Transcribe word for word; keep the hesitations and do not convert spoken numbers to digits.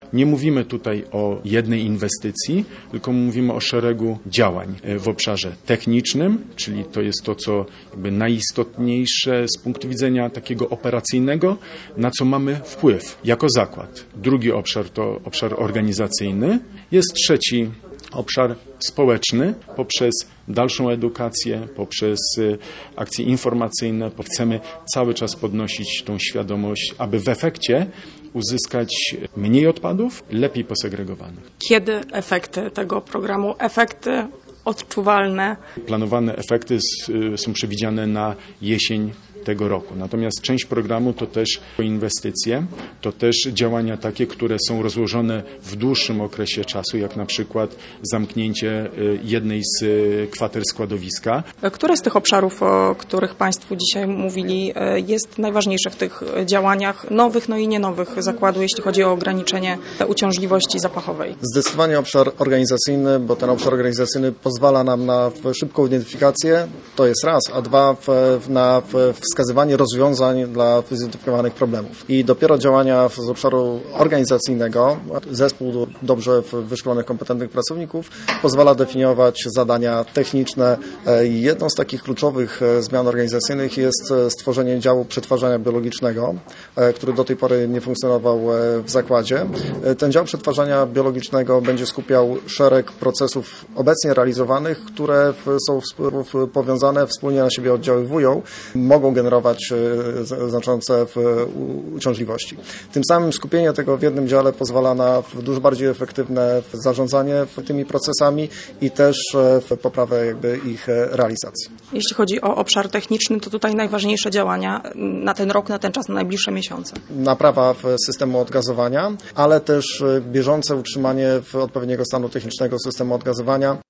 Nie mówimy tutaj o jednej inwestycji, tylko mówimy o szeregu działań w obszarze technicznym, czyli to jest to, co jakby najistotniejsze z punktu widzenia takiego operacyjnego, na co mamy wpływ jako zakład. Drugi obszar to obszar organizacyjny. Jest trzeci obszar społeczny poprzez dalszą edukację, poprzez akcje informacyjne. Chcemy cały czas podnosić tą świadomość, aby w efekcie uzyskać mniej odpadów, lepiej posegregowanych. Kiedy efekty tego programu, efekty odczuwalne? Planowane efekty są przewidziane na jesień tego roku. Natomiast część programu to też inwestycje, to też działania takie, które są rozłożone w dłuższym okresie czasu, jak na przykład zamknięcie jednej z kwater składowiska. Które z tych obszarów, o których Państwu dzisiaj mówili, jest najważniejsze w tych działaniach nowych, no i nie nowych zakładu, jeśli chodzi o ograniczenie uciążliwości zapachowej? Zdecydowanie obszar organizacyjny, bo ten obszar organizacyjny pozwala nam na szybką identyfikację, to jest raz, a dwa na wskazywanie rozwiązań dla zidentyfikowanych problemów. I dopiero działania z obszaru organizacyjnego, zespół dobrze wyszkolonych, kompetentnych pracowników pozwala definiować zadania techniczne. Jedną z takich kluczowych zmian organizacyjnych jest stworzenie działu przetwarzania biologicznego, który do tej pory nie funkcjonował w zakładzie. Ten dział przetwarzania biologicznego będzie skupiał szereg procesów obecnie realizowanych, które są powiązane, wspólnie na siebie oddziaływują, mogą generować znaczące uciążliwości. Tym samym skupienie tego w jednym dziale pozwala na dużo bardziej efektywne zarządzanie tymi procesami i też poprawę jakby ich realizacji. Jeśli chodzi o obszar techniczny, to tutaj najważniejsze działania na ten rok, na ten czas, na najbliższe miesiące. Naprawa systemu odgazowania, ale też bieżące utrzymanie odpowiedniego stanu technicznego systemu odgazowania.